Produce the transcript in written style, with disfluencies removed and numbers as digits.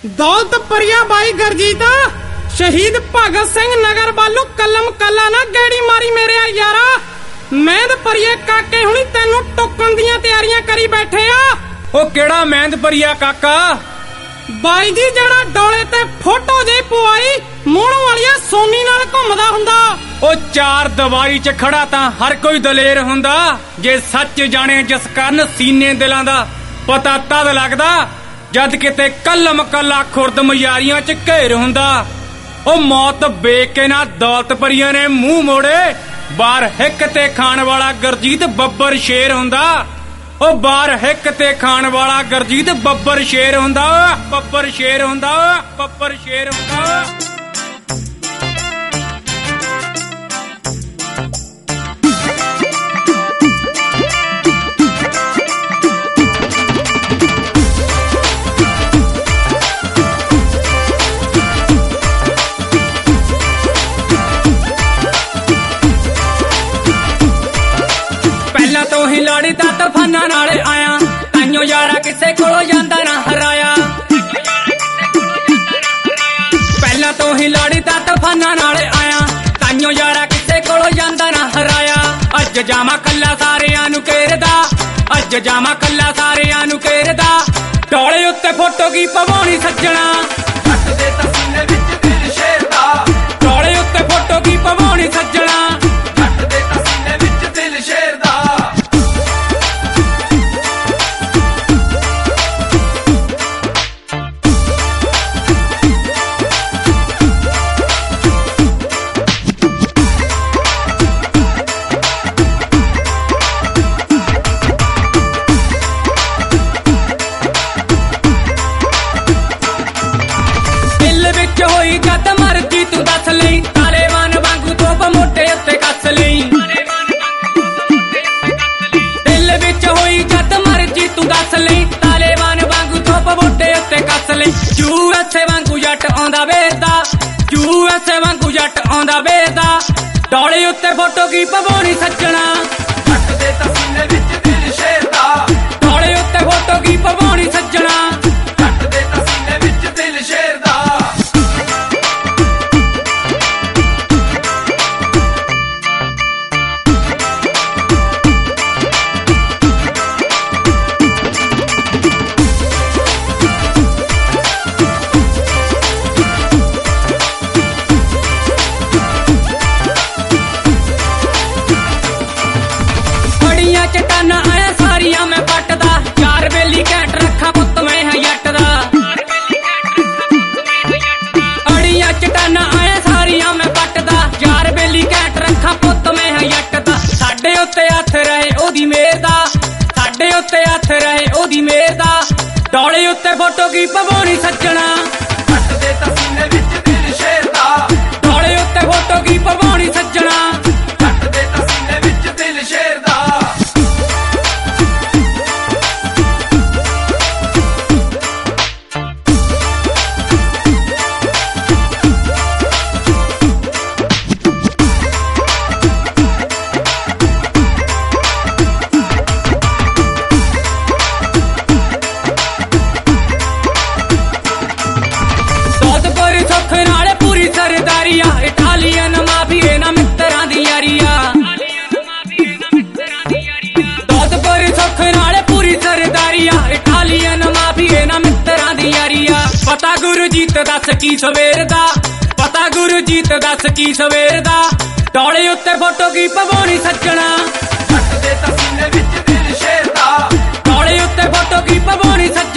दौलत परिया बाई गरजीत शहीद भगत सिंह नगर वालों कलम कला ना गेड़ी मारी मेरे यारा। मेहंद परिए काके हुणी तेनू टोकन दियां तैयारियां करी बैठे आ। ओ केड़ा मेहंद परिया काका? बाई जी जड़ा डोले ते फोटो जे पवाई मोड़ वालिया सोनी नाल घुमदा हुंदा। ओ चार दवारी च खड़ा तां हर कोई दलेर हुंदा। जे सच जाने जिस कारण सीने दिलां दा पता तद लगदा जद किते कलम कला खुर्द मयारियां च घेर हुंदा। ओ मौत वेख के ना दौलत परिया ने मुंह मोड़े बार हिक ते खान वाला गरजीत बब्बर शेर हुंदा। ओ बार हिक ते खान वाला गरजीत बब्बर शेर हुंदा। बब्बर शेर हुंदा। बब्बर शेर हुंदा। तो ही लाड़ी दा तूफाना नाले आया ताइयों यारा किसे कोलो जांदा ना हराया। पहला तो ही लाड़ी दा तूफाना नाले आया ताइयों यारा किसे कोलो जांदा ना हराया। अज जामा कल्ला सारियां नू घेरदा। अज जामा कल्ला सारियां नू घेरदा। डोले उत्ते फोटो की पवाउणी सज्जणा। दे तसीने विच दिल शेर दा। डोले उत्ते फोटो की पवाउणी सज्जणा। दे तसीने विच दिल शेर दा। होई जद मर्जी तू दस लई तालेबान वांगू तोप मोटे उत्ते कस लई। दिल विच होई जद मर्जी तू दस लई तालेबान वांगू तोप मोटे उत्ते कस लई। यूएसए वांगू जट आंदा वेरदा। यूएसए वांगू जट आंदा वेरदा। डोले उत्ते फोटो की पवाउणी सज्जणा। दे तसीने विच दिल शेर दा। डोले उत्ते फोटो की पवाउणी सज्जणा। दे तसीने विच दिल शेर दा। चटाना आया सारिया मैं पटदा। चार बेली कैट रखा पुत मैं है जट दा। अड़िया चटाना आया सारिया मैं पटदा। चार बेली कैट रखा पुत मैं है जट दा। साडे उत्ते हथ रहे ओदी मेहर दा। साडे उत्ते हथ रहे ओदी मेहर दा। डोले उत्ते फोटो की पवाउणी सज्जणा। दे तसीने विच दिल शेर दा। डोले उत्ते फोटो की पवाउणी सज्जणा। दे तसीने विच दिल शेर दा। इटालियन माफिए ना मित्तरां दी यारिया। दौलतपुर सुख नाले पूरी सरदारिया। इटालियन माफिए ना मित्तरां दी यारिया। पता गुरजीत दस की सवेर दा। पता गुरजीत दस की सवेर दा। डोले उत्ते फोटो की पवाउणी सज्जणा। दे तसीने विच दिल शेर दा। डोले उत्ते फोटो की पवाउणी सज्जणा।